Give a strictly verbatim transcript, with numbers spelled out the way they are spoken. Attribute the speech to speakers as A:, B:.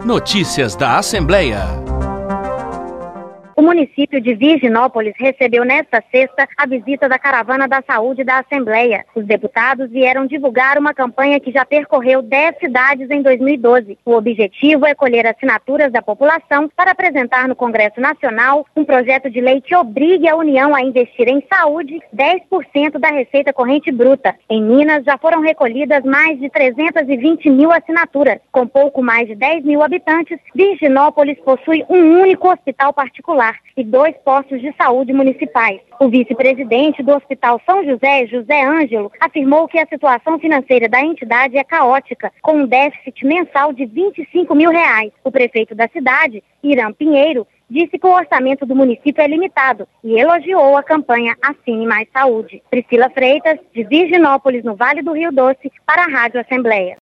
A: Notícias da Assembleia.
B: O município de Virginópolis recebeu nesta sexta a visita da Caravana da Saúde da Assembleia. Os deputados vieram divulgar uma campanha que já percorreu dez cidades em dois mil e doze. O objetivo é colher assinaturas da população para apresentar no Congresso Nacional um projeto de lei que obrigue a União a investir em saúde dez por cento da receita corrente bruta. Em Minas já foram recolhidas mais de trezentas e vinte mil assinaturas. Com pouco mais de dez mil habitantes, Virginópolis possui um único hospital particular e dois postos de saúde municipais. O vice-presidente do Hospital São José, José Ângelo, afirmou que a situação financeira da entidade é caótica, com um déficit mensal de vinte e cinco mil reais. O prefeito da cidade, Irã Pinheiro, disse que o orçamento do município é limitado e elogiou a campanha Assine Mais Saúde. Priscila Freitas, de Virginópolis, no Vale do Rio Doce, para a Rádio Assembleia.